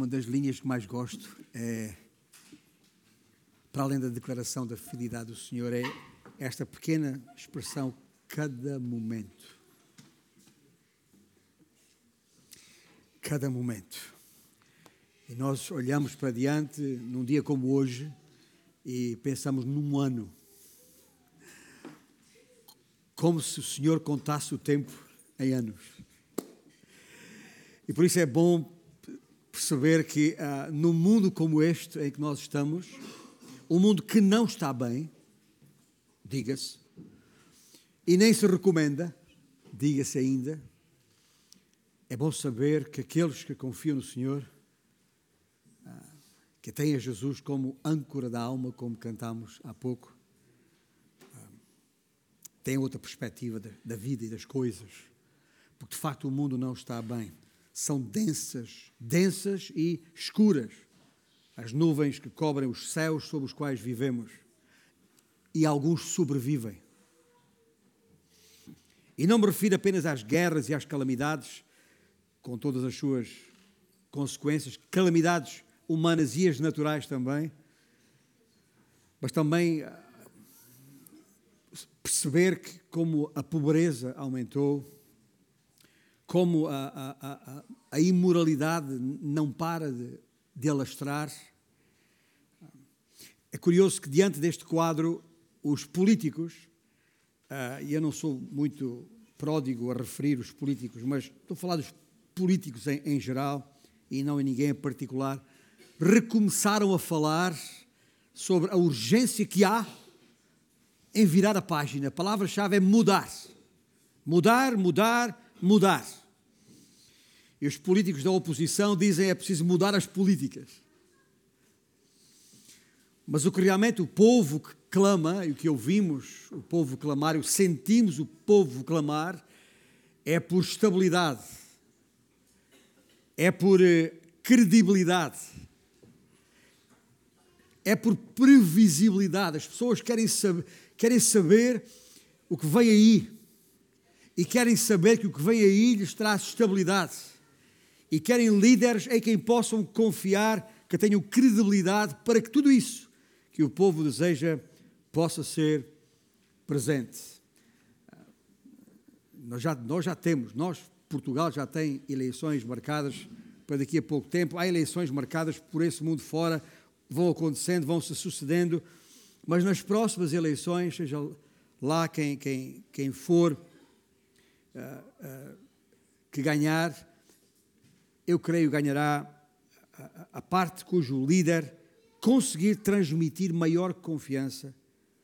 Uma das linhas que mais gosto é, para além da declaração da fidelidade do Senhor, é esta pequena expressão, cada momento. Cada momento. E nós olhamos para diante, num dia como hoje, e pensamos num ano. Como se o Senhor contasse o tempo em anos. E por isso é bom perceber que num mundo como este em que nós estamos, um mundo que não está bem, diga-se, e nem se recomenda, diga-se ainda, é bom saber que aqueles que confiam no Senhor, que têm a Jesus como âncora da alma, como cantámos há pouco, têm outra perspectiva da vida e das coisas, porque de facto o mundo não está bem. São densas e escuras as nuvens que cobrem os céus sob os quais vivemos, e alguns sobrevivem. E não me refiro apenas às guerras e às calamidades, com todas as suas consequências, calamidades humanas e as naturais também, mas também perceber que como a pobreza aumentou, como a imoralidade não para de alastrar. É curioso que diante deste quadro, os políticos, e eu não sou muito pródigo a referir os políticos, mas estou a falar dos políticos em geral, e não em ninguém em particular, recomeçaram a falar sobre a urgência que há em virar a página. A palavra-chave é mudar. Mudar, mudar, mudar. E os políticos da oposição dizem que é preciso mudar as políticas. Mas o que realmente o povo clama, e o que ouvimos o povo clamar, e o que sentimos o povo clamar, é por estabilidade, é por credibilidade, é por previsibilidade. As pessoas querem saber o que vem aí, e querem saber que o que vem aí lhes traz estabilidade, e querem líderes em quem possam confiar, que tenham credibilidade para que tudo isso que o povo deseja possa ser presente. Nós já temos, Portugal já tem eleições marcadas para daqui a pouco tempo, há eleições marcadas por esse mundo fora, vão acontecendo, vão se sucedendo, mas nas próximas eleições, seja lá quem for que ganhar, eu creio ganhará a parte cujo líder conseguir transmitir maior confiança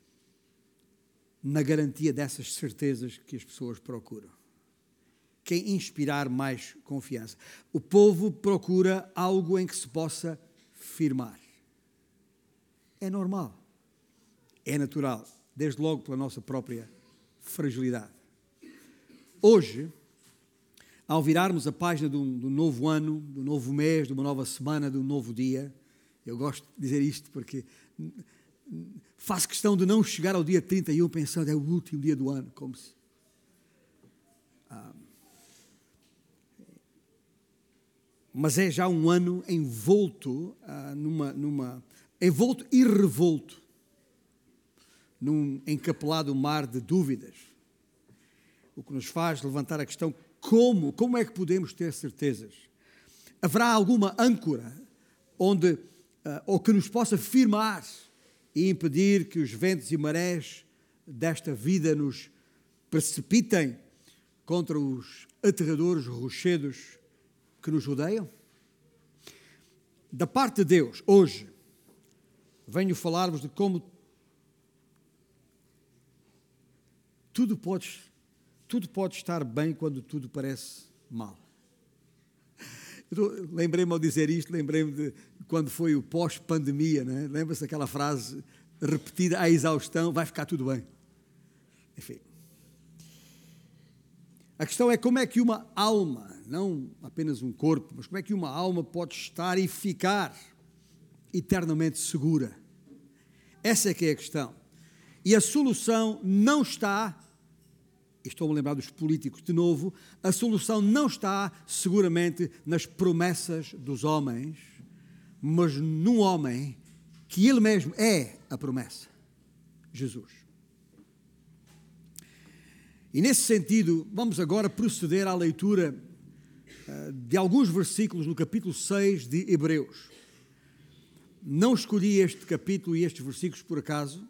na garantia dessas certezas que as pessoas procuram. Quem inspirar mais confiança. O povo procura algo em que se possa firmar. É normal, é natural, desde logo pela nossa própria fragilidade. Hoje, ao virarmos a página do novo ano, do novo mês, de uma nova semana, de um novo dia, eu gosto de dizer isto porque faço questão de não chegar ao dia 31 pensando é o último dia do ano, como se... Mas é já um ano envolto, envolto e revolto, num encapelado mar de dúvidas, o que nos faz levantar a questão como é que podemos ter certezas? Haverá alguma âncora ou que nos possa firmar e impedir que os ventos e marés desta vida nos precipitem contra os aterradores rochedos que nos rodeiam? Da parte de Deus, hoje, venho falar-vos de como tudo pode estar bem quando tudo parece mal. Lembrei-me ao dizer isto, lembrei-me de quando foi o pós-pandemia, né? Lembra-se daquela frase repetida à exaustão, vai ficar tudo bem. Enfim. A questão é como é que uma alma, não apenas um corpo, mas como é que uma alma pode estar e ficar eternamente segura? Essa é que é a questão. E a solução não está e estou-me a lembrar dos políticos de novo, a solução não está seguramente nas promessas dos homens, mas num homem que ele mesmo é a promessa, Jesus. E nesse sentido, vamos agora proceder à leitura de alguns versículos no capítulo 6 de Hebreus. Não escolhi este capítulo e estes versículos por acaso.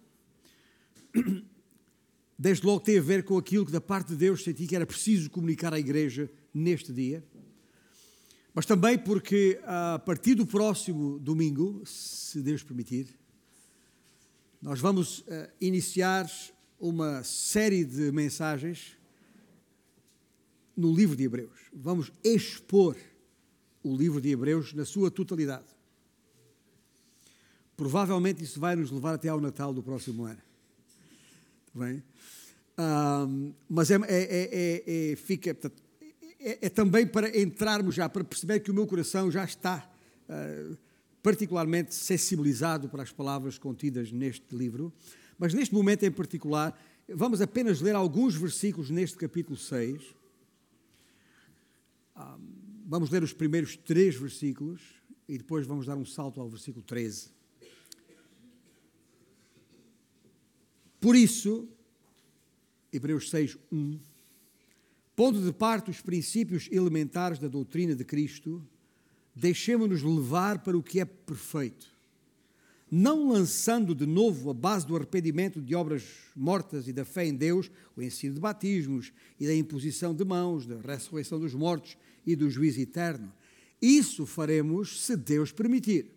Desde logo tem a ver com aquilo que da parte de Deus senti que era preciso comunicar à igreja neste dia. Mas também porque a partir do próximo domingo, se Deus permitir, nós vamos iniciar uma série de mensagens no livro de Hebreus. Vamos expor o livro de Hebreus na sua totalidade. Provavelmente isso vai nos levar até ao Natal do próximo ano. Bem? Mas é também para entrarmos já, para perceber que o meu coração já está particularmente sensibilizado para as palavras contidas neste livro. Mas neste momento em particular, vamos apenas ler alguns versículos neste capítulo 6. Vamos ler os primeiros 3 versículos e depois vamos dar um salto ao versículo 13. Por isso, Hebreus 6, 1, pondo de parte os princípios elementares da doutrina de Cristo, deixemo-nos levar para o que é perfeito, não lançando de novo a base do arrependimento de obras mortas e da fé em Deus, o ensino de batismos e da imposição de mãos, da ressurreição dos mortos e do juízo eterno. Isso faremos se Deus permitir.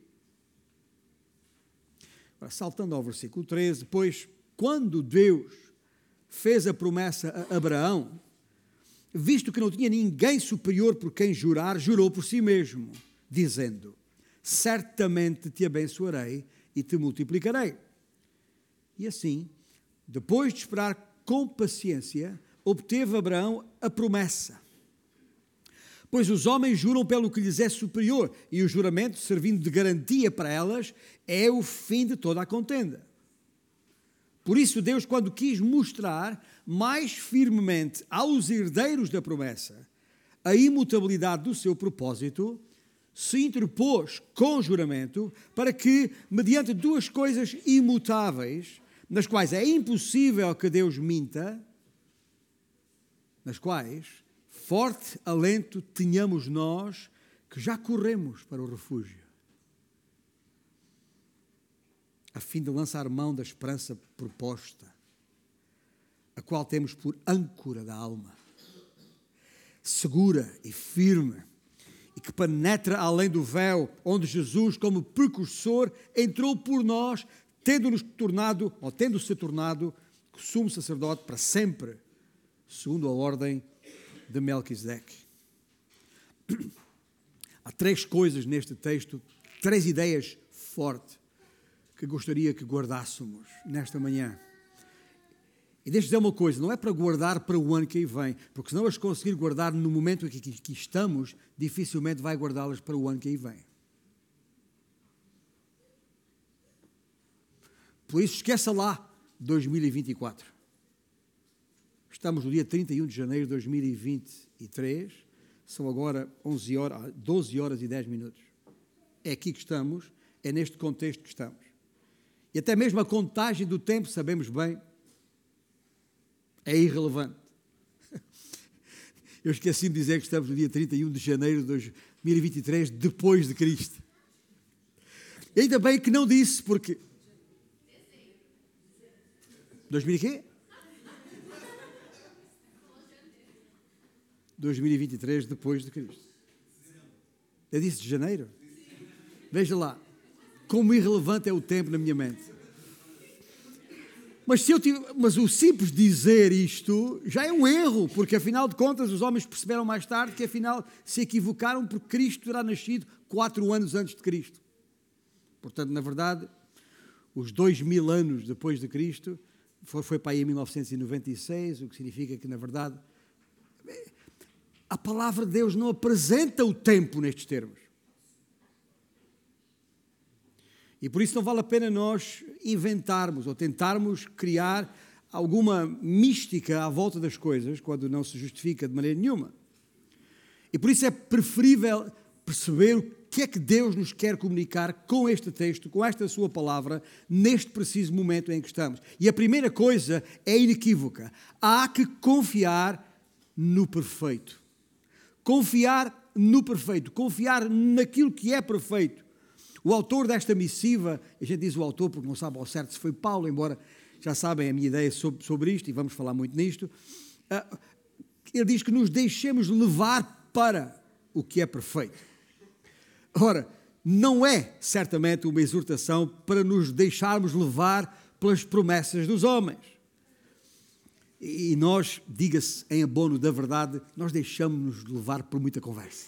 Agora, saltando ao versículo 13, pois quando Deus fez a promessa a Abraão, visto que não tinha ninguém superior por quem jurar, jurou por si mesmo, dizendo: certamente te abençoarei e te multiplicarei. E assim, depois de esperar com paciência, obteve Abraão a promessa. Pois os homens juram pelo que lhes é superior, e o juramento, servindo de garantia para elas, é o fim de toda a contenda. Por isso Deus, quando quis mostrar mais firmemente aos herdeiros da promessa a imutabilidade do seu propósito, se interpôs com juramento para que, mediante 2 coisas imutáveis, nas quais é impossível que Deus minta, nas quais forte alento tenhamos nós que já corremos para o refúgio, a fim de lançar mão da esperança proposta, a qual temos por âncora da alma, segura e firme, e que penetra além do véu, onde Jesus, como precursor, entrou por nós, tendo-se tornado sumo sacerdote para sempre, segundo a ordem de Melquisedeque. Há 3 coisas neste texto, 3 ideias fortes, que gostaria que guardássemos nesta manhã. E deixa-me dizer uma coisa, não é para guardar para o ano que aí vem, porque se não as conseguir guardar no momento em que estamos, dificilmente vai guardá-las para o ano que aí vem. Por isso, esqueça lá 2024. Estamos no dia 31 de janeiro de 2023, são agora 12 horas e 10 minutos. É aqui que estamos, é neste contexto que estamos. E até mesmo a contagem do tempo, sabemos bem, é irrelevante. Eu esqueci de dizer que estamos no dia 31 de janeiro de 2023, depois de Cristo. E ainda bem que não disse, porque... 2000 e quê? 2023, depois de Cristo. Eu disse de janeiro? Veja lá, como irrelevante é o tempo na minha mente. Mas o simples dizer isto já é um erro, porque afinal de contas os homens perceberam mais tarde que afinal se equivocaram porque Cristo terá nascido 4 anos antes de Cristo. Portanto, na verdade, os 2000 anos depois de Cristo, foi para aí em 1996, o que significa que, na verdade, a palavra de Deus não apresenta o tempo nestes termos. E por isso não vale a pena nós inventarmos ou tentarmos criar alguma mística à volta das coisas, quando não se justifica de maneira nenhuma. E por isso é preferível perceber o que é que Deus nos quer comunicar com este texto, com esta sua palavra, neste preciso momento em que estamos. E a primeira coisa é inequívoca. Há que confiar no perfeito. Confiar no perfeito. Confiar naquilo que é perfeito. O autor desta missiva, a gente diz o autor porque não sabe ao certo se foi Paulo, embora já sabem a minha ideia sobre isto, e vamos falar muito nisto. Ele diz que nos deixemos levar para o que é perfeito. Ora, não é certamente uma exortação para nos deixarmos levar pelas promessas dos homens. E nós, diga-se em abono da verdade, nós deixamos-nos levar por muita conversa.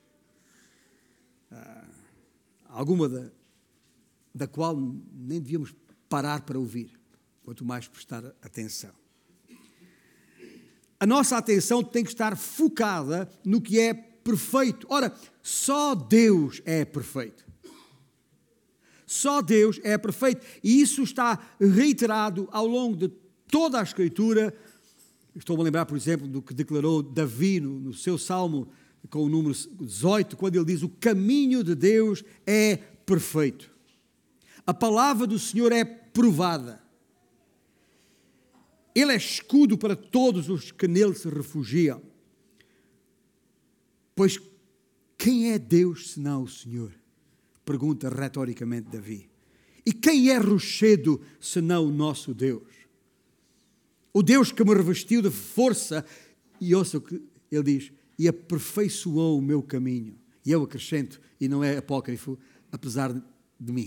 Alguma da qual nem devíamos parar para ouvir, quanto mais prestar atenção. A nossa atenção tem que estar focada no que é perfeito. Ora, só Deus é perfeito. Só Deus é perfeito. E isso está reiterado ao longo de toda a Escritura. Estou-me a lembrar, por exemplo, do que declarou Davi no seu Salmo, com o número 18, quando ele diz: o caminho de Deus é perfeito. A palavra do Senhor é provada. Ele é escudo para todos os que nele se refugiam. Pois quem é Deus senão o Senhor? Pergunta retoricamente Davi. E quem é rochedo senão o nosso Deus? O Deus que me revestiu de força, e ouça o que ele diz, e aperfeiçoou o meu caminho. E eu acrescento, e não é apócrifo, apesar de mim.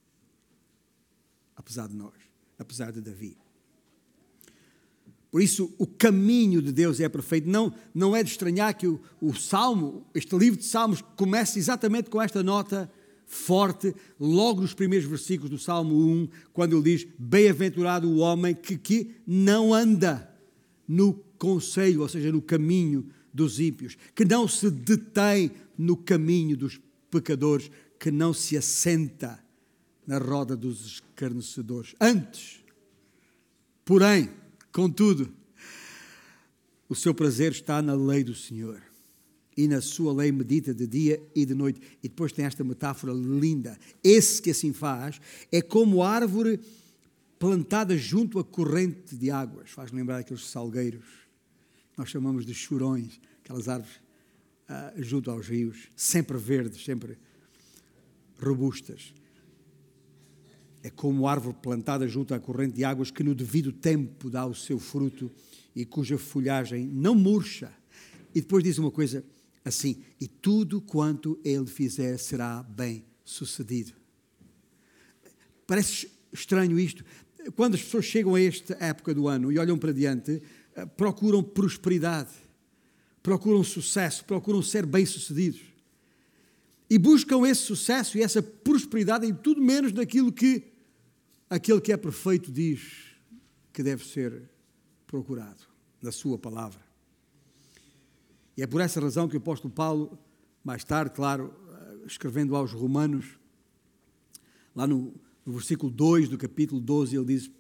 Apesar de nós, apesar de Davi. Por isso, o caminho de Deus é perfeito. Não é de estranhar que o Salmo, este livro de Salmos, comece exatamente com esta nota forte, logo nos primeiros versículos do Salmo 1, quando ele diz: bem-aventurado o homem que não anda no conselho, ou seja, no caminho dos ímpios, que não se detém no caminho dos pecadores, que não se assenta na roda dos escarnecedores. Antes, porém, contudo, o seu prazer está na lei do Senhor, e na sua lei medita de dia e de noite. E depois tem esta metáfora linda. Esse que assim faz é como árvore plantada junto à corrente de águas. Faz lembrar aqueles salgueiros, nós chamamos de churões, aquelas árvores junto aos rios, sempre verdes, sempre robustas. É como árvore plantada junto à corrente de águas, que no devido tempo dá o seu fruto e cuja folhagem não murcha. E depois diz uma coisa assim: e tudo quanto ele fizer será bem sucedido. Parece estranho isto. Quando as pessoas chegam a esta época do ano e olham para diante, procuram prosperidade, procuram sucesso, procuram ser bem-sucedidos. E buscam esse sucesso e essa prosperidade em tudo menos daquilo que aquele que é perfeito diz que deve ser procurado, na sua palavra. E é por essa razão que o apóstolo Paulo, mais tarde, claro, escrevendo aos Romanos, lá no versículo 2 do capítulo 12, ele diz: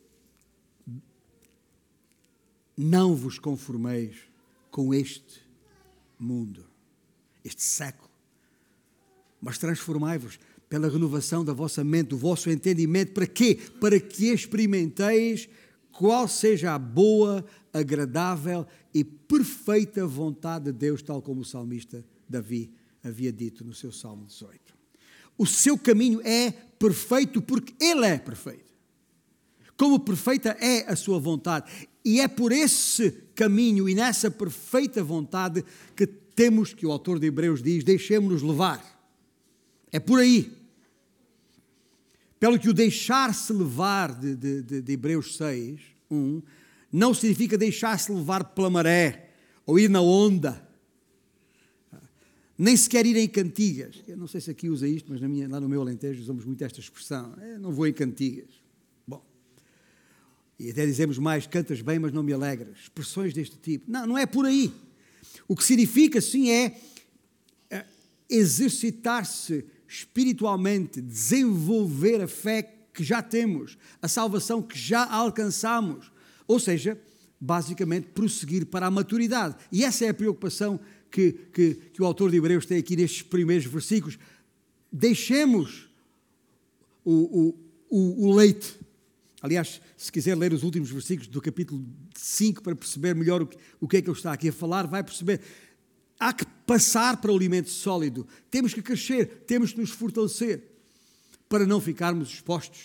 não vos conformeis com este mundo, este século, mas transformai-vos pela renovação da vossa mente, do vosso entendimento. Para quê? Para que experimenteis qual seja a boa, agradável e perfeita vontade de Deus, tal como o salmista Davi havia dito no seu Salmo 18. O seu caminho é perfeito porque Ele é perfeito. Como perfeita é a sua vontade. E é por esse caminho e nessa perfeita vontade que temos, que o autor de Hebreus diz, deixemos-nos levar. É por aí. Pelo que o deixar-se levar de Hebreus 6, 1, não significa deixar-se levar pela maré ou ir na onda. Nem sequer ir em cantigas. Eu não sei se aqui usa isto, mas lá no meu Alentejo usamos muito esta expressão. Não vou em cantigas. Bom, e até dizemos mais: cantas bem, mas não me alegras. Expressões deste tipo. Não é por aí. O que significa, sim, é exercitar-se espiritualmente, desenvolver a fé que já temos, a salvação que já alcançamos, Ou seja, basicamente prosseguir para a maturidade. E essa é a preocupação que o autor de Hebreus tem aqui nestes primeiros versículos. Deixemos o leite. Aliás, se quiser ler os últimos versículos do capítulo 5 para perceber melhor o que é que ele está aqui a falar, vai perceber. Há que passar para o alimento sólido. Temos que crescer, temos que nos fortalecer para não ficarmos expostos,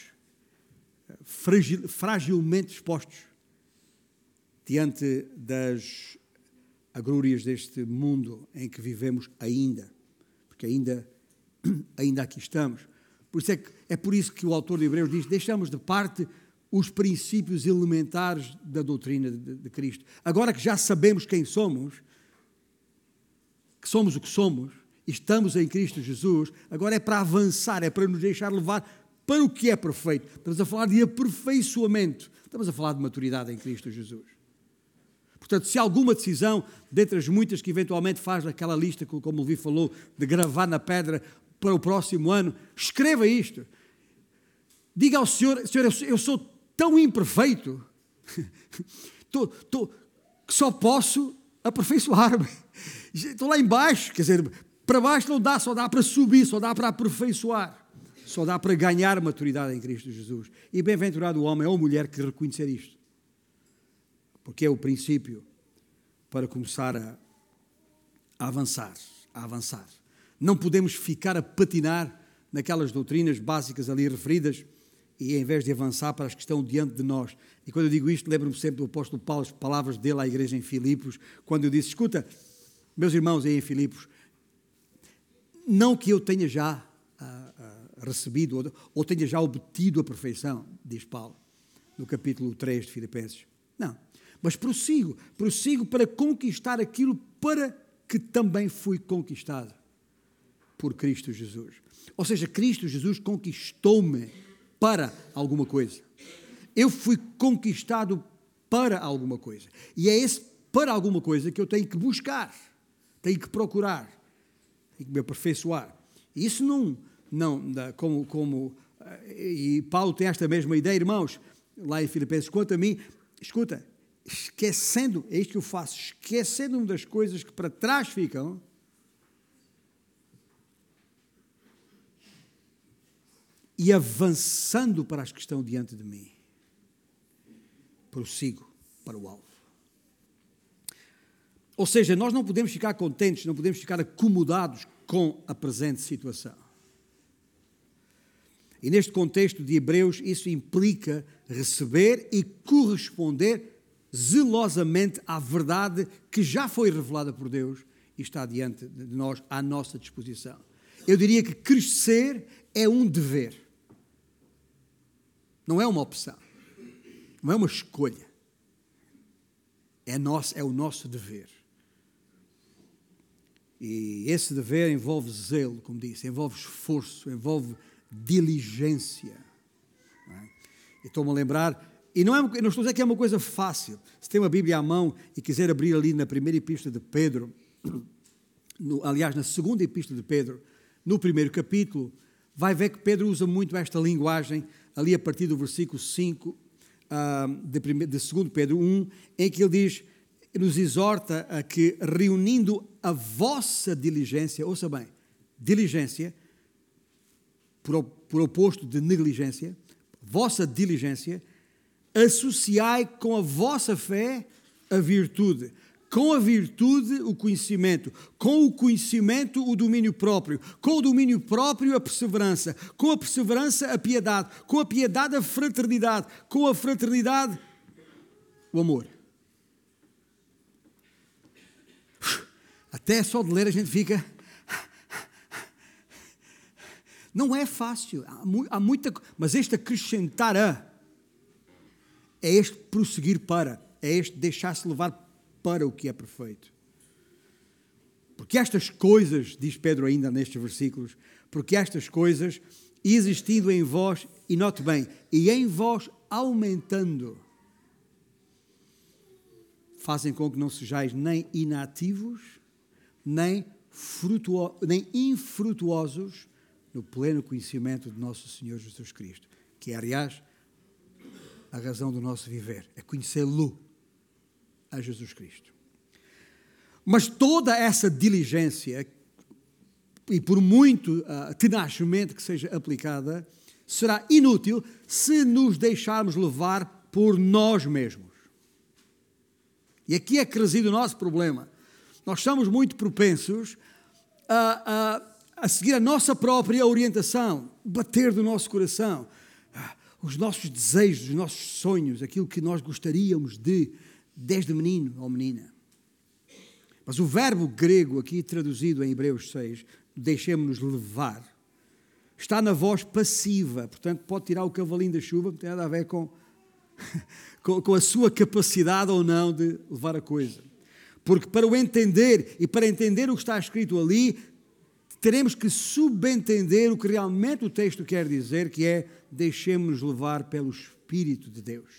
fragilmente expostos, diante das agrúrias deste mundo em que vivemos ainda. Porque ainda aqui estamos. Por isso é por isso que o autor de Hebreus diz, deixamos de parte os princípios elementares da doutrina de Cristo. Agora que já sabemos quem somos, que somos o que somos, e estamos em Cristo Jesus, agora é para avançar, é para nos deixar levar para o que é perfeito. Estamos a falar de aperfeiçoamento, estamos a falar de maturidade em Cristo Jesus. Portanto, se alguma decisão, dentre as muitas que eventualmente faz naquela lista, como o Levi falou, de gravar na pedra para o próximo ano, escreva isto. Diga ao Senhor, Senhor, eu sou tão imperfeito que só posso aperfeiçoar-me. Estou lá embaixo, quer dizer, para baixo não dá, só dá para subir, só dá para aperfeiçoar, só dá para ganhar maturidade em Cristo Jesus. E bem-aventurado o homem ou a mulher que reconhecer isto, porque é o princípio para começar a avançar. Não podemos ficar a patinar naquelas doutrinas básicas ali referidas e em vez de avançar para as que estão diante de nós. E quando eu digo isto, lembro-me sempre do apóstolo Paulo, as palavras dele à igreja em Filipos, quando eu disse, escuta, meus irmãos aí em Filipos, não que eu tenha já recebido ou tenha já obtido a perfeição, diz Paulo, no capítulo 3 de Filipenses. Não, mas prossigo para conquistar aquilo para que também fui conquistado por Cristo Jesus. Ou seja, Cristo Jesus conquistou-me para alguma coisa. Eu fui conquistado para alguma coisa. E é esse para alguma coisa que eu tenho que buscar, tenho que procurar, tenho que me aperfeiçoar. E isso e Paulo tem esta mesma ideia, irmãos, lá em Filipenses, quanto a mim, escuta, esquecendo, é isto que eu faço, esquecendo-me das coisas que para trás ficam, e avançando para as que estão diante de mim, prossigo para o alvo. Ou seja, nós não podemos ficar contentes, não podemos ficar acomodados com a presente situação. E neste contexto de Hebreus, isso implica receber e corresponder zelosamente à verdade que já foi revelada por Deus e está diante de nós, à nossa disposição. Eu diria que crescer é um dever. Não é uma opção, não é uma escolha, é o nosso dever. E esse dever envolve zelo, como disse, envolve esforço, envolve diligência. Não é? E estou-me a lembrar, e não estou a dizer que é uma coisa fácil. Se tem uma Bíblia à mão e quiser abrir ali na primeira epístola de Pedro, aliás, na segunda epístola de Pedro, no primeiro capítulo, vai ver que Pedro usa muito esta linguagem, ali a partir do versículo 5 de 2 Pedro 1, em que ele diz, nos exorta a que, reunindo a vossa diligência, ouça bem, diligência, por oposto de negligência, vossa diligência, associai com a vossa fé a virtude, com a virtude o conhecimento, com o conhecimento o domínio próprio, com o domínio próprio a perseverança, com a perseverança a piedade, com a piedade a fraternidade, com a fraternidade o amor. Até só de ler a gente fica... Não é fácil, há muita... Mas este acrescentar é este prosseguir para, é este deixar-se levar para o que é perfeito. Porque estas coisas, diz Pedro ainda nestes versículos, porque estas coisas, existindo em vós, e note bem, e em vós aumentando, fazem com que não sejais nem inativos, nem infrutuosos no pleno conhecimento de nosso Senhor Jesus Cristo, que é, aliás, a razão do nosso viver, é conhecê-lo, a Jesus Cristo. Mas toda essa diligência, e por muito tenazmente que seja aplicada, será inútil se nos deixarmos levar por nós mesmos. E aqui é que reside o nosso problema. Nós somos muito propensos a seguir a nossa própria orientação, bater do nosso coração, os nossos desejos, os nossos sonhos, aquilo que nós gostaríamos de, desde menino ou menina. Mas o verbo grego aqui traduzido em Hebreus 6, deixemos-nos levar, está na voz passiva, portanto pode tirar o cavalinho da chuva, não tem nada a ver com a sua capacidade ou não de levar a coisa. Porque para o entender e para entender o que está escrito ali, teremos que subentender o que realmente o texto quer dizer, que é deixemos-nos levar pelo Espírito de Deus.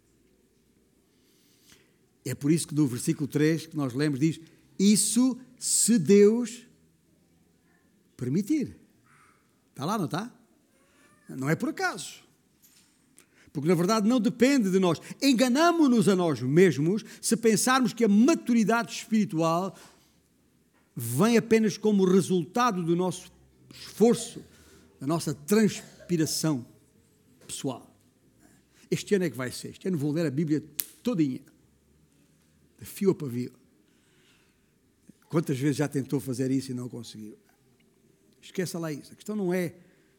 É por isso que no versículo 3 que nós lemos diz, isso se Deus permitir. Está lá, não está? Não é por acaso. Porque na verdade não depende de nós. Enganamo-nos a nós mesmos se pensarmos que a maturidade espiritual vem apenas como resultado do nosso esforço, da nossa transpiração pessoal. Este ano é que vai ser. Este ano vou ler a Bíblia todinha, de fio a pavio. Quantas vezes já tentou fazer isso e não conseguiu? Esqueça lá isso. A questão não é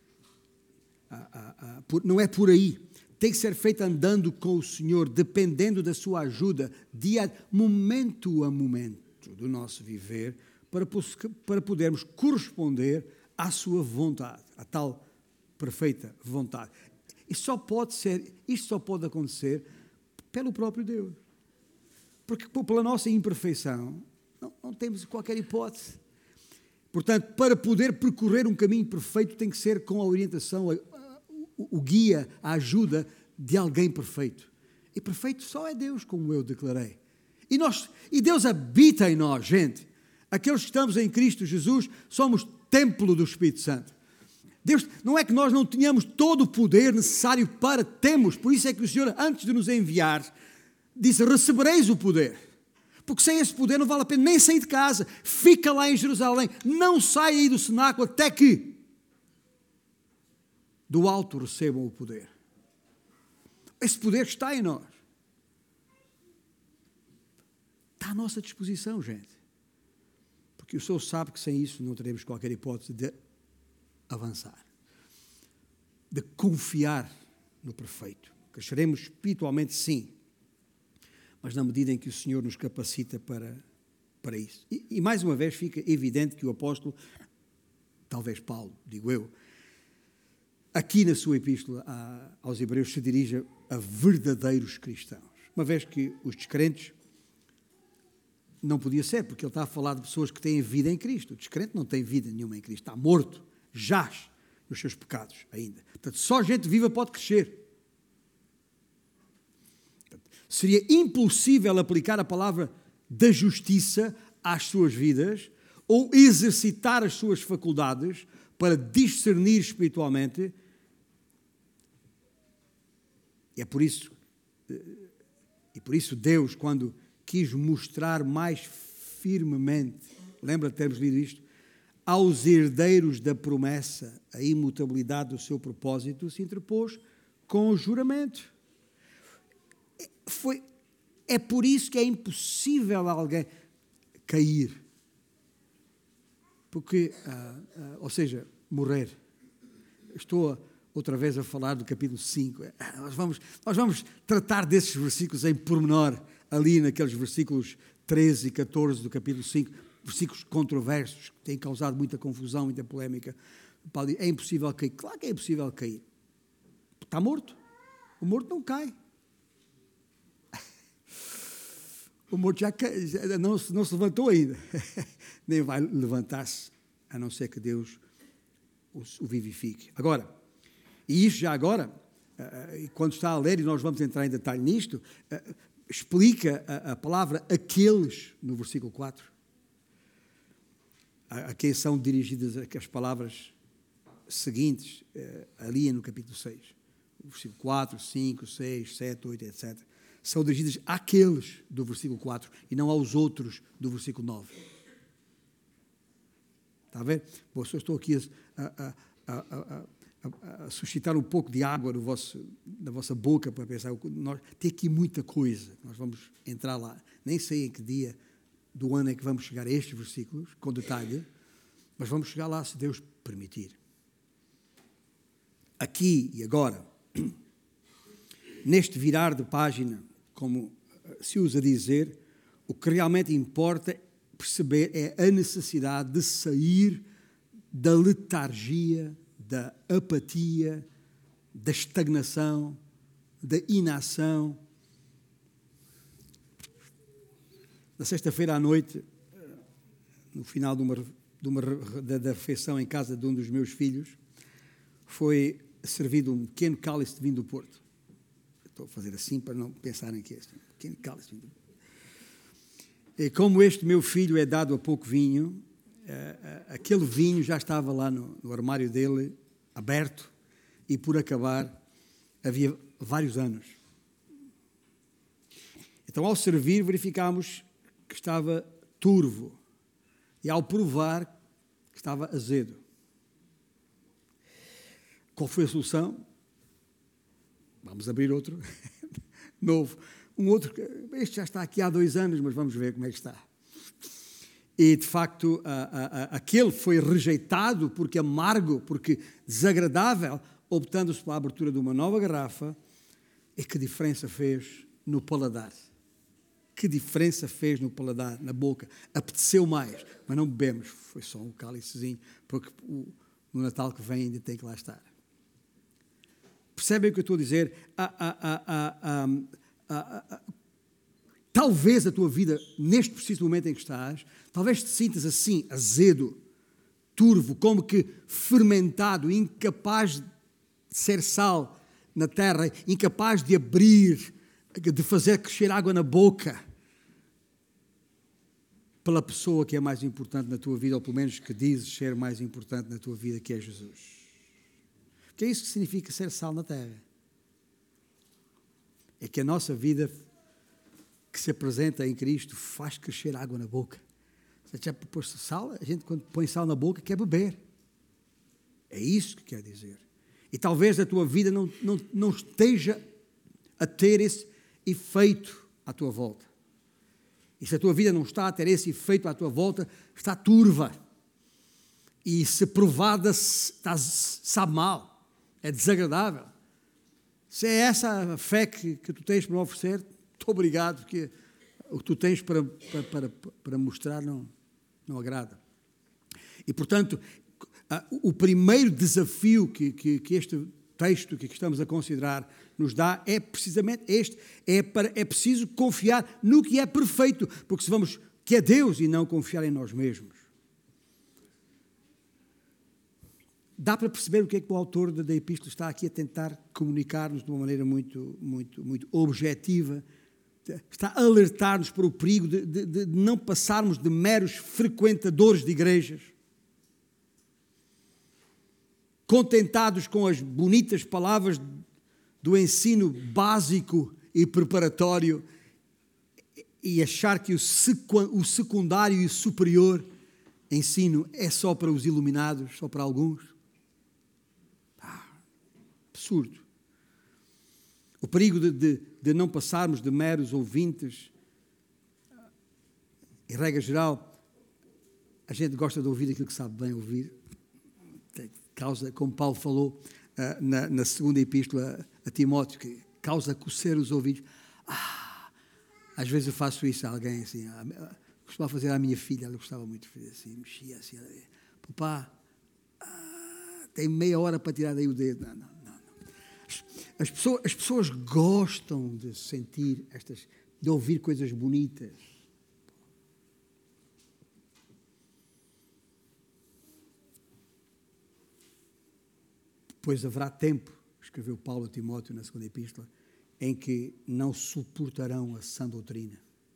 por aí. Tem que ser feita andando com o Senhor, dependendo da sua ajuda, momento a momento do nosso viver, para podermos corresponder à sua vontade, à tal perfeita vontade. Isto só pode acontecer pelo próprio Deus. Porque pela nossa imperfeição, não temos qualquer hipótese. Portanto, para poder percorrer um caminho perfeito, tem que ser com a orientação, o guia, a ajuda de alguém perfeito. E perfeito só é Deus, como eu declarei. E Deus habita em nós, gente. Aqueles que estamos em Cristo Jesus, somos templo do Espírito Santo. Deus, não é que nós não tenhamos todo o poder necessário para, temos. Por isso é que o Senhor, antes de nos enviar, disse, recebereis o poder. Porque sem esse poder não vale a pena nem sair de casa. Fica lá em Jerusalém. Não saia aí do cenáculo até que do alto recebam o poder. Esse poder está em nós. Está à nossa disposição, gente. Porque o Senhor sabe que sem isso não teremos qualquer hipótese de avançar. De confiar no perfeito. Cresceremos espiritualmente, sim. Mas na medida em que o Senhor nos capacita para isso. E mais uma vez fica evidente que o apóstolo, talvez Paulo, digo eu, aqui na sua epístola aos Hebreus se dirige a verdadeiros cristãos. Uma vez que os descrentes não podia ser, porque ele está a falar de pessoas que têm vida em Cristo. O descrente não tem vida nenhuma em Cristo, está morto, jaz nos seus pecados ainda. Portanto, só gente viva pode crescer. Seria impossível aplicar a palavra da justiça às suas vidas ou exercitar as suas faculdades para discernir espiritualmente. E por isso Deus, quando quis mostrar mais firmemente, lembra de termos lido isto, aos herdeiros da promessa a imutabilidade do seu propósito, se interpôs com o juramento. É por isso que é impossível alguém cair. Porque, ou seja, morrer. Estou outra vez a falar do capítulo 5. Nós vamos tratar desses versículos em pormenor, ali naqueles versículos 13 e 14 do capítulo 5, versículos controversos, que têm causado muita confusão, muita polémica. Paulo diz, é impossível cair. Claro que é impossível cair. Está morto. O morto não cai. O morto já não se levantou ainda. Nem vai levantar-se, a não ser que Deus o vivifique. Agora, e isto já agora, quando está a ler, e nós vamos entrar em detalhe nisto, explica a palavra aqueles, no versículo 4. A quem são dirigidas as palavras seguintes, ali no capítulo 6. o versículo 4, 5, 6, 7, 8, etc., são dirigidas àqueles do versículo 4 e não aos outros do versículo 9. Está a ver? Bom, só estou aqui a suscitar um pouco de água na vossa boca para pensar. Tem aqui muita coisa, nós vamos entrar lá. Nem sei em que dia do ano é que vamos chegar a estes versículos, com detalhe, mas vamos chegar lá se Deus permitir. Aqui e agora, neste virar de página, como se usa dizer, o que realmente importa perceber é a necessidade de sair da letargia, da apatia, da estagnação, da inação. Na sexta-feira à noite, no final da refeição em casa de um dos meus filhos, foi servido um pequeno cálice de vinho do Porto. Estou a fazer assim para não pensarem que é este pequeno cálice de vinho do Porto. E como este meu filho é dado a pouco vinho, aquele vinho já estava lá no armário dele, aberto, e por acabar, havia vários anos. Então, ao servir, verificámos que estava turvo, e ao provar, que estava azedo. Qual foi a solução? Vamos abrir outro, novo. Um outro, este já está aqui há 2 anos, mas vamos ver como é que está. E, de facto, aquele foi rejeitado porque amargo, porque desagradável, optando-se pela abertura de uma nova garrafa. E que diferença fez no paladar? Que diferença fez no paladar, na boca? Apeteceu mais, mas não bebemos. Foi só um cálicezinho, porque no Natal que vem ainda tem que lá estar. Percebem o que eu estou a dizer? Talvez a tua vida, neste preciso momento em que estás, talvez te sintas assim, azedo, turvo, como que fermentado, incapaz de ser sal na terra, incapaz de abrir, de fazer crescer água na boca, pela pessoa que é mais importante na tua vida, ou pelo menos que dizes ser mais importante na tua vida, que é Jesus. Que é isso que significa ser sal na terra. É que a nossa vida que se apresenta em Cristo faz crescer água na boca. Se já pôs sal, a gente quando põe sal na boca quer beber. É isso que quer dizer. E talvez a tua vida não esteja a ter esse efeito à tua volta. E se a tua vida não está a ter esse efeito à tua volta, está turva. E se provada, sabe mal. É desagradável. Se é essa a fé que tu tens para me oferecer, muito obrigado, porque o que tu tens para mostrar não agrada. E, portanto, o primeiro desafio que este texto que estamos a considerar nos dá é precisamente este. É preciso confiar no que é perfeito, porque se vamos, que é Deus, e não confiar em nós mesmos. Dá para perceber o que é que o autor da epístola está aqui a tentar comunicar-nos de uma maneira muito, muito, muito objetiva. Está a alertar-nos para o perigo de não passarmos de meros frequentadores de igrejas, contentados com as bonitas palavras do ensino básico e preparatório e achar que o secundário e o superior ensino é só para os iluminados, só para alguns. Absurdo. O perigo de não passarmos de meros ouvintes. Em regra geral, a gente gosta de ouvir aquilo que sabe bem ouvir. Causa, como Paulo falou na segunda epístola a Timóteo, que causa coceir os ouvidos. Às vezes eu faço isso a alguém assim. Costumava fazer à minha filha, ela gostava muito de fazer assim, mexia assim. Papá, tem meia hora para tirar daí o dedo. Não. As pessoas gostam de sentir de ouvir coisas bonitas. Pois haverá tempo, escreveu Paulo a Timóteo na segunda epístola, em que não suportarão a sã doutrina.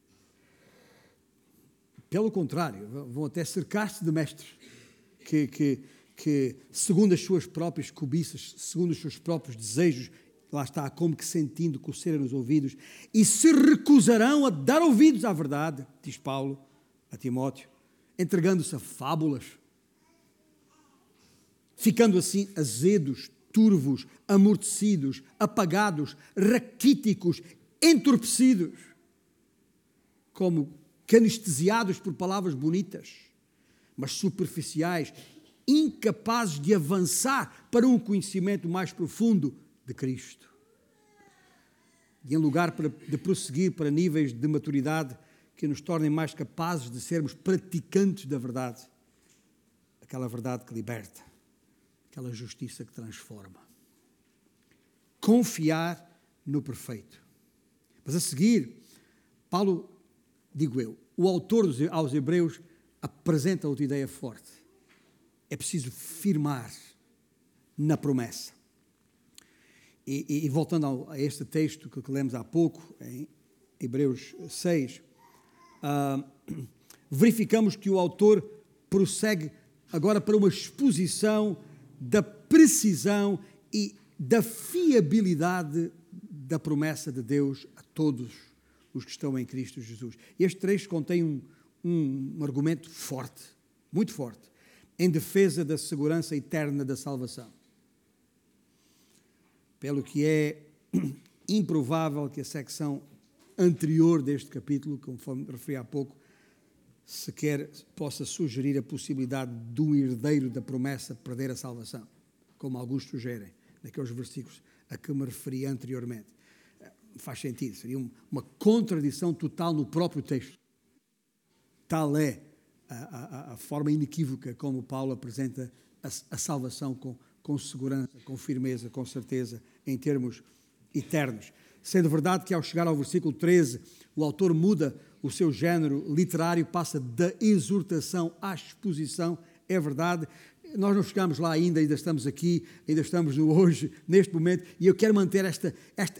Pelo contrário, vão até cercar-se de mestres que, segundo as suas próprias cobiças, segundo os seus próprios desejos, lá está, como que sentindo coceira nos ouvidos, e se recusarão a dar ouvidos à verdade, diz Paulo a Timóteo, entregando-se a fábulas, ficando assim azedos, turvos, amortecidos, apagados, raquíticos, entorpecidos, como que anestesiados por palavras bonitas, mas superficiais, incapazes de avançar para um conhecimento mais profundo de Cristo. E em lugar de prosseguir para níveis de maturidade que nos tornem mais capazes de sermos praticantes da verdade, aquela verdade que liberta, aquela justiça que transforma. Confiar no perfeito. Mas a seguir, Paulo, digo eu, o autor aos Hebreus apresenta outra ideia forte. É preciso firmar na promessa. E voltando a este texto que lemos há pouco, em Hebreus 6, verificamos que o autor prossegue agora para uma exposição da precisão e da fiabilidade da promessa de Deus a todos os que estão em Cristo Jesus. Este trecho contém um argumento forte, muito forte, em defesa da segurança eterna da salvação. Pelo que é improvável que a secção anterior deste capítulo, conforme referi há pouco, sequer possa sugerir a possibilidade de um herdeiro da promessa perder a salvação, como alguns sugerem, naqueles versículos a que me referi anteriormente. Faz sentido, seria uma contradição total no próprio texto. Tal é a forma inequívoca como Paulo apresenta a salvação com segurança, com firmeza, com certeza, em termos eternos. Sendo verdade que ao chegar ao versículo 13, o autor muda o seu género literário, passa da exortação à exposição, é verdade. Nós não chegamos lá ainda estamos aqui, ainda estamos no hoje, neste momento, e eu quero manter este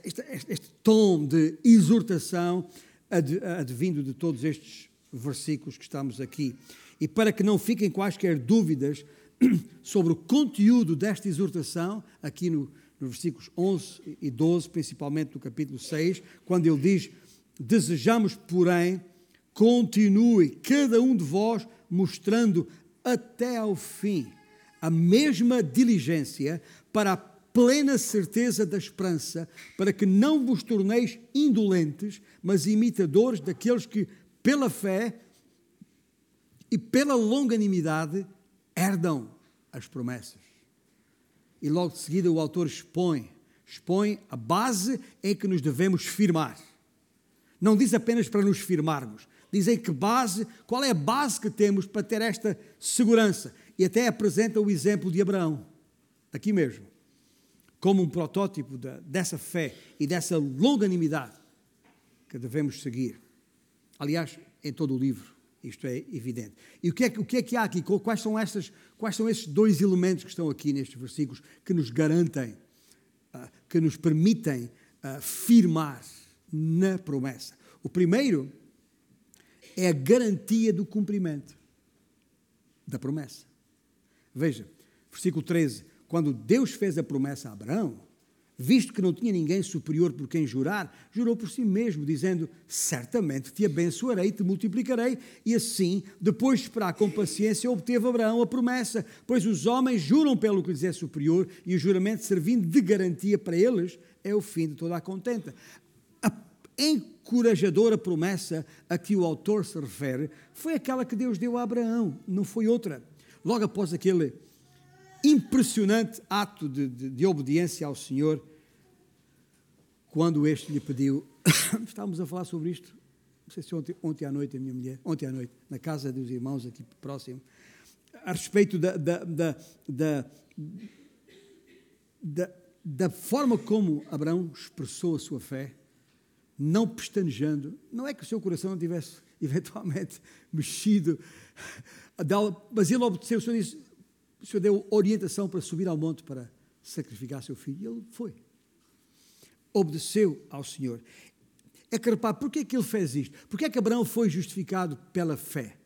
tom de exortação advindo de todos estes versículos que estamos aqui. E para que não fiquem quaisquer dúvidas sobre o conteúdo desta exortação, aqui nos versículos 11 e 12, principalmente do capítulo 6, quando ele diz: desejamos, porém, continue cada um de vós mostrando até ao fim a mesma diligência para a plena certeza da esperança, para que não vos torneis indolentes, mas imitadores daqueles que, pela fé e pela longanimidade, herdam as promessas. E logo de seguida o autor expõe a base em que nos devemos firmar. Não diz apenas para nos firmarmos, diz em que base, qual é a base que temos para ter esta segurança. E até apresenta o exemplo de Abraão, aqui mesmo, como um protótipo dessa fé e dessa longanimidade que devemos seguir. Aliás, em todo o livro, isto é evidente. E o que é que há aqui? Quais são esses dois elementos que estão aqui nestes versículos que nos garantem, que nos permitem firmar na promessa? O primeiro é a garantia do cumprimento da promessa. Veja, versículo 13, quando Deus fez a promessa a Abraão, visto que não tinha ninguém superior por quem jurar, jurou por si mesmo, dizendo: certamente te abençoarei e te multiplicarei. E assim, depois de esperar com paciência, obteve Abraão a promessa, pois os homens juram pelo que lhes é superior, e o juramento, servindo de garantia para eles, é o fim de toda a contenda. A encorajadora promessa a que o autor se refere foi aquela que Deus deu a Abraão, não foi outra. Logo após aquele impressionante ato de obediência ao Senhor, quando este lhe pediu, estávamos a falar sobre isto, não sei se ontem à noite, a minha mulher, ontem à noite, na casa dos irmãos aqui próximo, a respeito da forma como Abraão expressou a sua fé, não pestanejando. Não é que o seu coração não tivesse eventualmente mexido, mas ele obedeceu. O Senhor disse, o Senhor deu orientação para subir ao monte para sacrificar seu filho, e ele foi. Obedeceu ao Senhor. É que repare, porquê é que ele fez isto? Porquê é que Abraão foi justificado pela fé?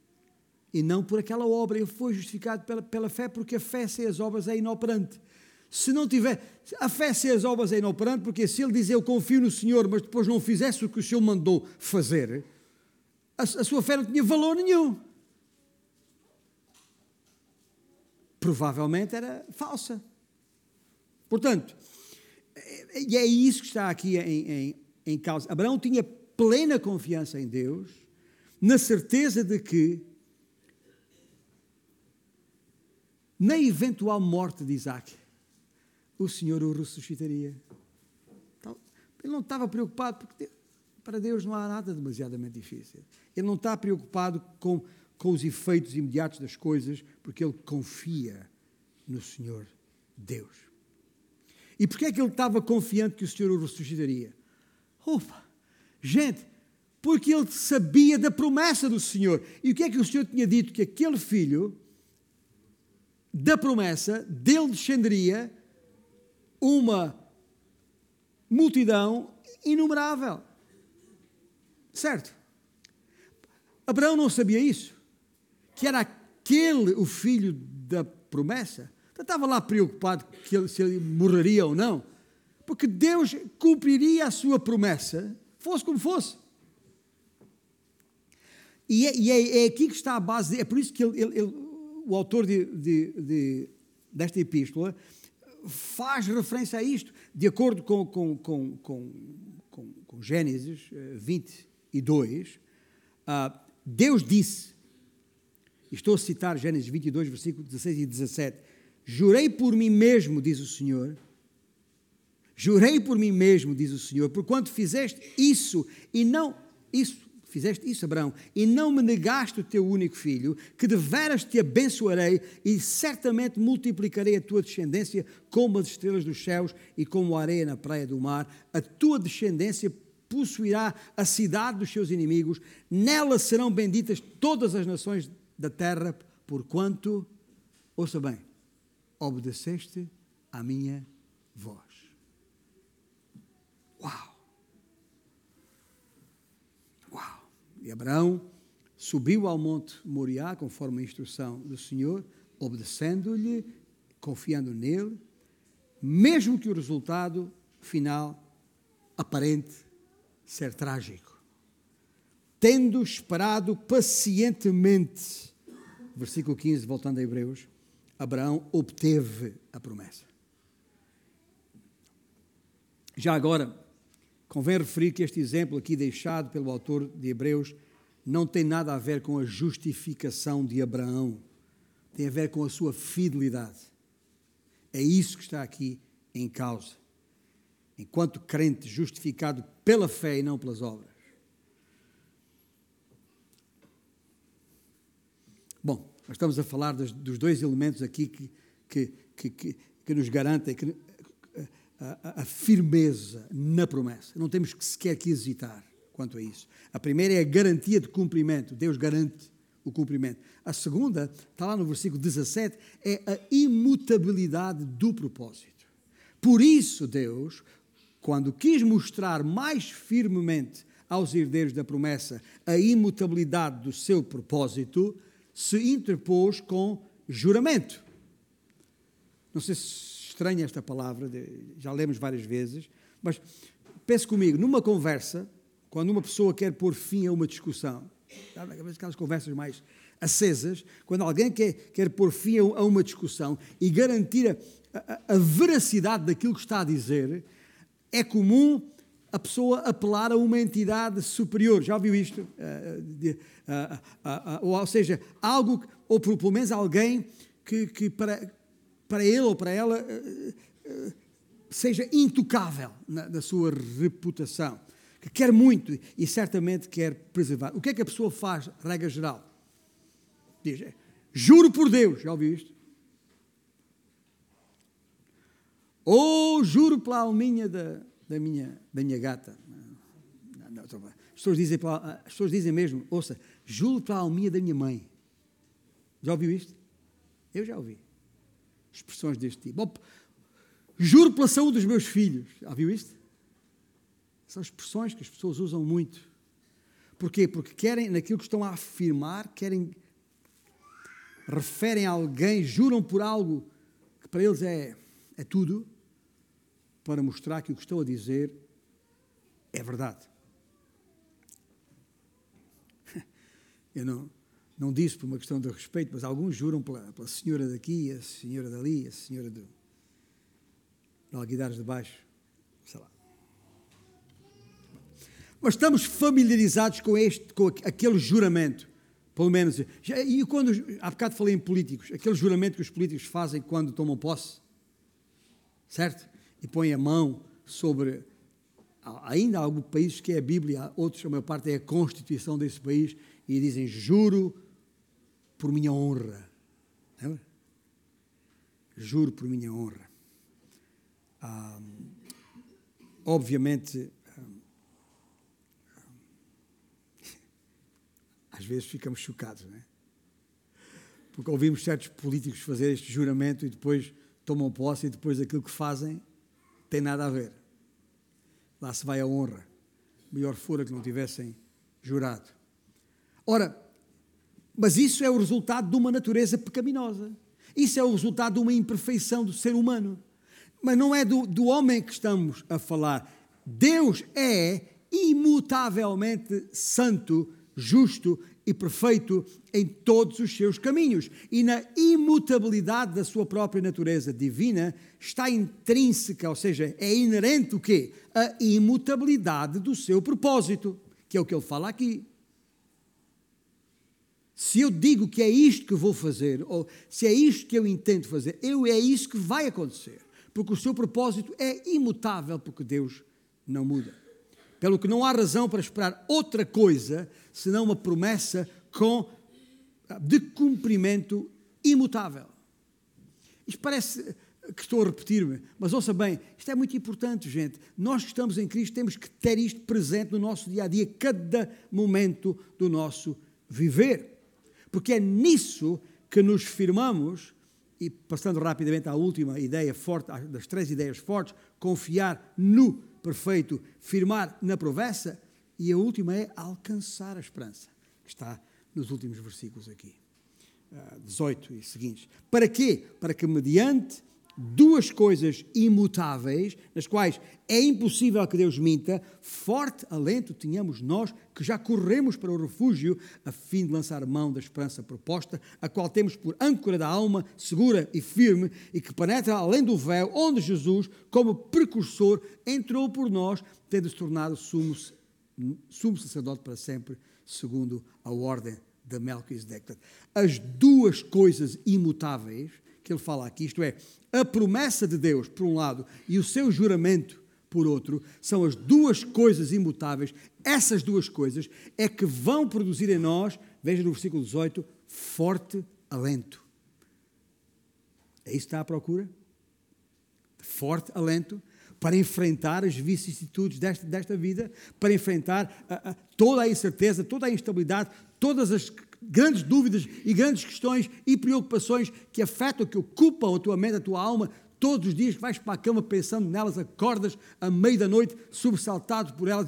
E não por aquela obra. Ele foi justificado pela fé, porque a fé sem as obras é inoperante. Se não tiver, a fé sem as obras é inoperante, porque se ele dizer eu confio no Senhor, mas depois não fizesse o que o Senhor mandou fazer, a sua fé não tinha valor nenhum. Provavelmente era falsa. Portanto, e é isso que está aqui em causa. Abraão tinha plena confiança em Deus, na certeza de que, na eventual morte de Isaac, o Senhor o ressuscitaria. Então, ele não estava preocupado, porque para Deus não há nada demasiadamente difícil. Ele não está preocupado com os efeitos imediatos das coisas, porque ele confia no Senhor Deus. E porquê é que ele estava confiante que o Senhor o ressuscitaria? Gente, porque ele sabia da promessa do Senhor. E o que é que o Senhor tinha dito? Que aquele filho da promessa, dele descenderia uma multidão inumerável. Certo? Abraão não sabia isso? Que era aquele o filho da promessa? Então, estava lá preocupado se ele morreria ou não, porque Deus cumpriria a sua promessa, fosse como fosse. E é aqui que está a base, é por isso que o autor desta epístola faz referência a isto, de acordo com Gênesis 22, Deus disse, estou a citar Gênesis 22, versículos 16 e 17, jurei por mim mesmo, diz o Senhor, porquanto fizeste isso, Abraão, e não me negaste o teu único filho, que deveras te abençoarei e certamente multiplicarei a tua descendência como as estrelas dos céus e como a areia na praia do mar. A tua descendência possuirá a cidade dos seus inimigos, nela serão benditas todas as nações da terra, porquanto, ouça bem, obedeceste à minha voz. Uau! E Abraão subiu ao monte Moriá, conforme a instrução do Senhor, obedecendo-lhe, confiando nele, mesmo que o resultado final aparente ser trágico. Tendo esperado pacientemente, versículo 15, voltando a Hebreus, Abraão obteve a promessa. Já agora, convém referir que este exemplo aqui deixado pelo autor de Hebreus não tem nada a ver com a justificação de Abraão, tem a ver com a sua fidelidade. É isso que está aqui em causa. Enquanto crente justificado pela fé e não pelas obras. Bom, nós estamos a falar dos dois elementos aqui que nos garantem a firmeza na promessa. Não temos sequer que hesitar quanto a isso. A primeira é a garantia de cumprimento. Deus garante o cumprimento. A segunda, está lá no versículo 17, é a imutabilidade do propósito. Por isso, Deus, quando quis mostrar mais firmemente aos herdeiros da promessa a imutabilidade do seu propósito, se interpôs com juramento. Não sei se estranha esta palavra, já lemos várias vezes, mas pense comigo, numa conversa, quando uma pessoa quer pôr fim a uma discussão, aquelas conversas mais acesas, quando alguém quer pôr fim a uma discussão e garantir a veracidade daquilo que está a dizer, é comum a pessoa apelar a uma entidade superior. Já ouviu isto? Ou seja, algo, ou pelo menos alguém que para ele ou para ela seja intocável na sua reputação, que quer muito e certamente quer preservar. O que é que a pessoa faz, regra geral? Diz, juro por Deus, já ouviu isto? Ou juro pela alminha da minha gata. As pessoas dizem mesmo, ouça, juro pela alminha da minha mãe. Já ouviu isto? Eu já ouvi. Expressões deste tipo. Juro pela saúde dos meus filhos. Já viu isto? São expressões que as pessoas usam muito. Porquê? Porque querem, naquilo que estão a afirmar, referem a alguém, juram por algo que para eles é É tudo para mostrar que o que estou a dizer é verdade. Eu não disse por uma questão de respeito, mas alguns juram pela senhora daqui, a senhora dali, a senhora de Alguidares de Baixo, sei lá. Mas estamos familiarizados com aquele juramento, pelo menos. E quando, há bocado falei em políticos, aquele juramento que os políticos fazem quando tomam posse, certo? E põem a mão sobre, ainda há alguns países que é a Bíblia, outros, a maior parte é a Constituição desse país, e dizem, juro por minha honra. Lembra? Juro por minha honra. Obviamente, às vezes ficamos chocados, não é? Porque ouvimos certos políticos fazer este juramento e depois tomam posse e depois aquilo que fazem tem nada a ver. Lá se vai a honra. Melhor fora que não tivessem jurado. Ora, mas isso é o resultado de uma natureza pecaminosa. Isso é o resultado de uma imperfeição do ser humano. Mas não é do homem que estamos a falar. Deus é imutavelmente santo, justo e perfeito em todos os seus caminhos. E na imutabilidade da sua própria natureza divina está intrínseca, ou seja, é inerente o quê? A imutabilidade do seu propósito, que é o que ele fala aqui. Se eu digo que é isto que vou fazer, ou se é isto que eu intento fazer, é isso que vai acontecer. Porque o seu propósito é imutável, porque Deus não muda. Pelo que não há razão para esperar outra coisa, senão uma promessa de cumprimento imutável. Isto parece que estou a repetir-me, mas ouça bem, isto é muito importante, gente. Nós que estamos em Cristo temos que ter isto presente no nosso dia-a-dia, cada momento do nosso viver. Porque é nisso que nos firmamos, e passando rapidamente à última ideia forte, das 3 ideias fortes, confiar no perfeito, firmar na promessa, e a última é alcançar a esperança, que está nos últimos versículos aqui, 18 e seguintes. Para quê? Para que mediante 2 coisas imutáveis, nas quais é impossível que Deus minta, forte alento tenhamos nós que já corremos para o refúgio a fim de lançar mão da esperança proposta, a qual temos por âncora da alma segura e firme e que penetra além do véu, onde Jesus, como precursor, entrou por nós, tendo-se tornado sumo sacerdote para sempre, segundo a ordem de Melquisedeque. As 2 coisas imutáveis que ele fala aqui, isto é, a promessa de Deus, por um lado, e o seu juramento, por outro, são as 2 coisas imutáveis. Essas 2 coisas é que vão produzir em nós, veja no versículo 18, forte alento. É isso que está à procura? Forte alento para enfrentar as vicissitudes desta vida, para enfrentar toda a incerteza, toda a instabilidade, todas as grandes dúvidas e grandes questões e preocupações que afetam, que ocupam a tua mente, a tua alma, todos os dias que vais para a cama pensando nelas, acordas à meia da noite, sobressaltado por elas.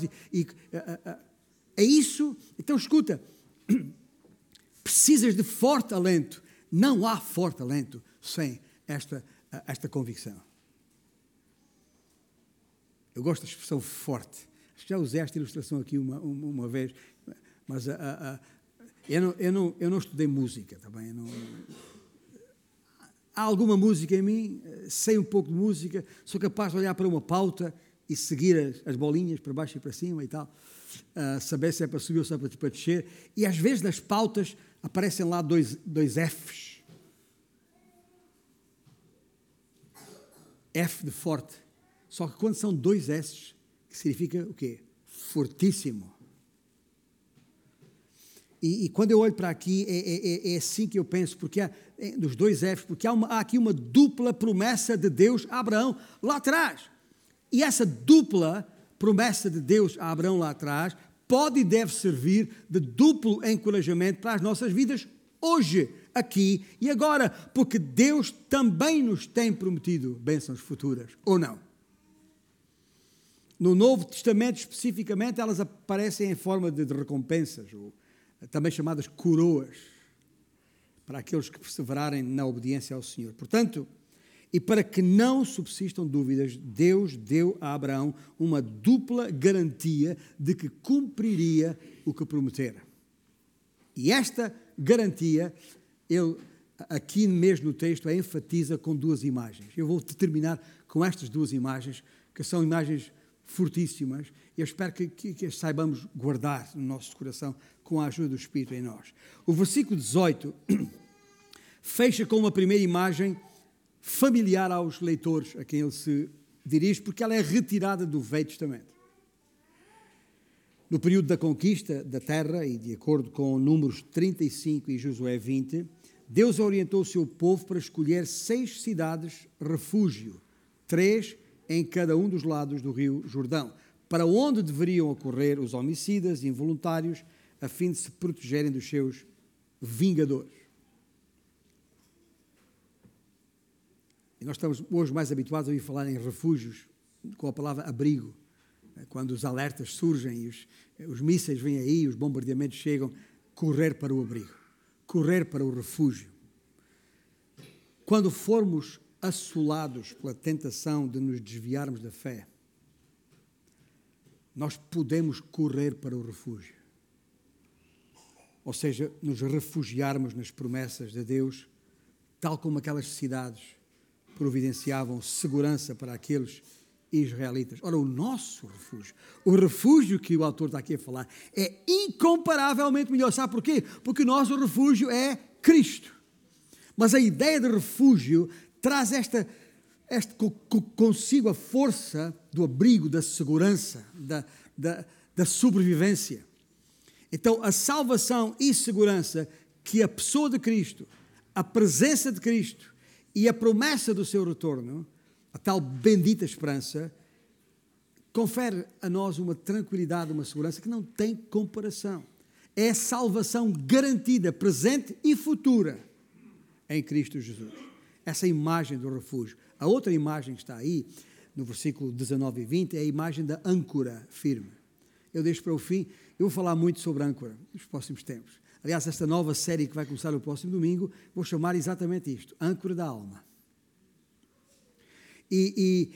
É isso? Então escuta, precisas de forte alento. Não há forte alento sem esta convicção. Eu gosto da expressão forte. Acho que já usei esta ilustração aqui uma vez, mas eu não estudei música também. Há alguma música em mim, sei um pouco de música, sou capaz de olhar para uma pauta e seguir as bolinhas para baixo e para cima e tal, saber se é para subir ou se é para descer. E às vezes nas pautas aparecem lá dois Fs. F de forte. Só que quando são 2 S, que significa o quê? Fortíssimo. E quando eu olho para aqui, é assim que eu penso, porque dos 2 Fs, porque há aqui uma dupla promessa de Deus a Abraão lá atrás. E essa dupla promessa de Deus a Abraão lá atrás pode e deve servir de duplo encorajamento para as nossas vidas hoje, aqui e agora, porque Deus também nos tem prometido bênçãos futuras, ou não? No Novo Testamento, especificamente, elas aparecem em forma de recompensas, ou também chamadas coroas, para aqueles que perseverarem na obediência ao Senhor. Portanto, E para que não subsistam dúvidas, Deus deu a Abraão uma dupla garantia de que cumpriria o que prometera. E esta garantia, ele aqui mesmo no texto, a enfatiza com duas imagens. Eu vou terminar com estas duas imagens, que são imagens fortíssimas. Eu espero que as saibamos guardar no nosso coração com a ajuda do Espírito em nós. O versículo 18 fecha com uma primeira imagem familiar aos leitores a quem ele se dirige, porque ela é retirada do Velho Testamento. No período da conquista da terra, e de acordo com Números 35 e Josué 20, Deus orientou o seu povo para escolher 6 cidades refúgio, 3 em cada um dos lados do rio Jordão, para onde deveriam ocorrer os homicidas involuntários, a fim de se protegerem dos seus vingadores. E nós estamos hoje mais habituados a ouvir falar em refúgios com a palavra abrigo. Quando os alertas surgem e os mísseis vêm aí, os bombardeamentos chegam, correr para o abrigo, correr para o refúgio. Quando formos assolados pela tentação de nos desviarmos da fé, nós podemos correr para o refúgio. Ou seja, nos refugiarmos nas promessas de Deus, tal como aquelas cidades providenciavam segurança para aqueles israelitas. Ora, o nosso refúgio, o refúgio que o autor está aqui a falar, é incomparavelmente melhor. Sabe porquê? Porque o nosso refúgio é Cristo. Mas a ideia de refúgio traz consigo a força do abrigo, da segurança, da sobrevivência. Então, a salvação e segurança que a pessoa de Cristo, a presença de Cristo e a promessa do seu retorno, a tal bendita esperança, confere a nós uma tranquilidade, uma segurança que não tem comparação. É a salvação garantida, presente e futura em Cristo Jesus. Essa imagem do refúgio. A outra imagem que está aí, no versículo 19 e 20, é a imagem da âncora firme. Eu deixo para o fim, eu vou falar muito sobre âncora nos próximos tempos. Aliás, esta nova série que vai começar no próximo domingo, vou chamar exatamente isto, âncora da alma. E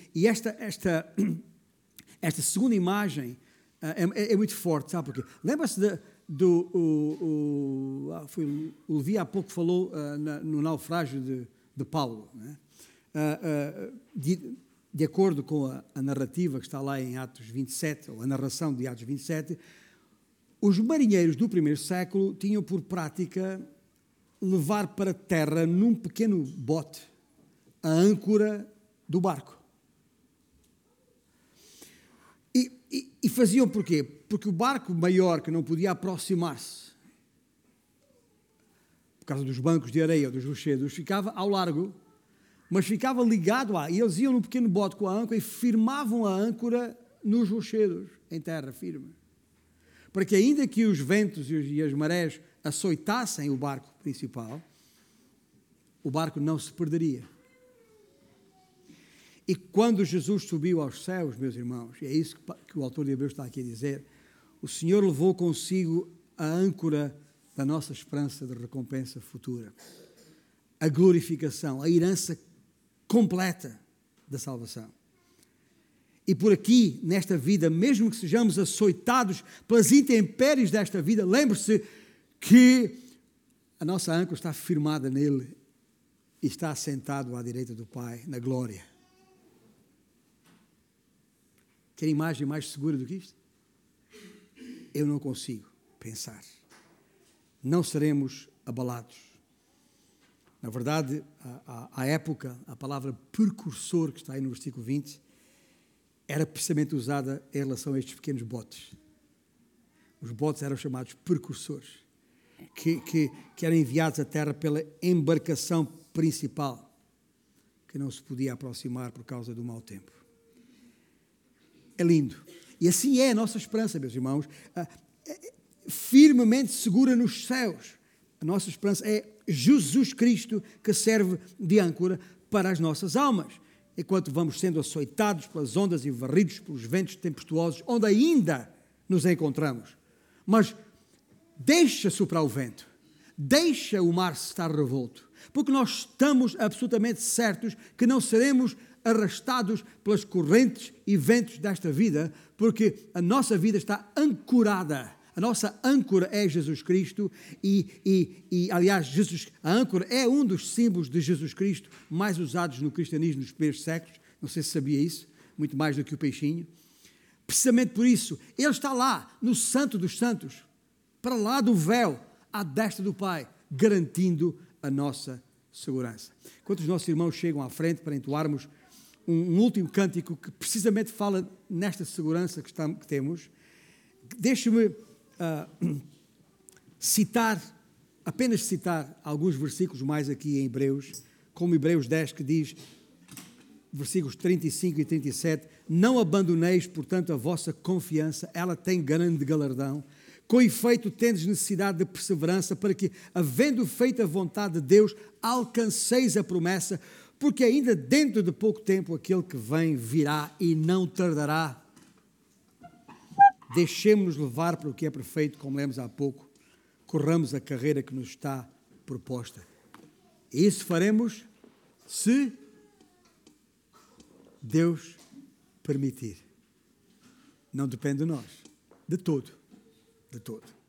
esta segunda imagem é muito forte, sabe porquê? Lembra-se o Levi há pouco falou no naufrágio de Paulo, né? De acordo com a narrativa que está lá em Atos 27, ou a narração de Atos 27, os marinheiros do primeiro século tinham por prática levar para a terra num pequeno bote a âncora do barco. E faziam porquê? Porque o barco maior, que não podia aproximar-se, por causa dos bancos de areia ou dos rochedos, ficava ao largo, mas ficava ligado e eles iam num pequeno bote com a âncora e firmavam a âncora nos rochedos, em terra firme. Para que ainda que os ventos e as marés açoitassem o barco principal, o barco não se perderia. E quando Jesus subiu aos céus, meus irmãos, e é isso que o autor de Hebreus está aqui a dizer, o Senhor levou consigo a âncora da nossa esperança de recompensa futura, a glorificação, a herança completa da salvação. E por aqui, nesta vida, mesmo que sejamos açoitados pelas intempéries desta vida, lembre-se que a nossa âncora está firmada nele e está assentado à direita do Pai, na glória. Quer imagem mais segura do que isto? Eu não consigo pensar. Não seremos abalados. Na verdade, à época, a palavra precursor, que está aí no versículo 20, era precisamente usada em relação a estes pequenos botes. Os botes eram chamados precursores, que eram enviados à terra pela embarcação principal, que não se podia aproximar por causa do mau tempo. É lindo. E assim é a nossa esperança, meus irmãos, firmemente segura nos céus. A nossa esperança é Jesus Cristo, que serve de âncora para as nossas almas, enquanto vamos sendo açoitados pelas ondas e varridos pelos ventos tempestuosos, onde ainda nos encontramos. Mas deixa soprar o vento, deixa o mar estar revolto, Porque nós estamos absolutamente certos que não seremos arrastados pelas correntes e ventos desta vida, porque a nossa vida está ancorada. A nossa âncora é Jesus Cristo aliás, a âncora é um dos símbolos de Jesus Cristo mais usados no cristianismo nos primeiros séculos. Não sei se sabia isso, muito mais do que o peixinho. Precisamente por isso, Ele está lá, no Santo dos Santos, para lá do véu, à destra do Pai, garantindo a nossa segurança. Enquanto os nossos irmãos chegam à frente para entoarmos um último cântico que precisamente fala nesta segurança que temos, deixe-me apenas citar alguns versículos mais aqui em Hebreus, como Hebreus 10, que diz, versículos 35 e 37, não abandoneis, portanto, a vossa confiança, ela tem grande galardão. Com efeito, tendes necessidade de perseverança para que, havendo feito a vontade de Deus, alcanceis a promessa, porque ainda dentro de pouco tempo aquele que vem virá e não tardará. Deixemos-nos levar para o que é perfeito, como lemos há pouco. Corramos a carreira que nos está proposta. E isso faremos se Deus permitir. Não depende de nós. De todo. De todo.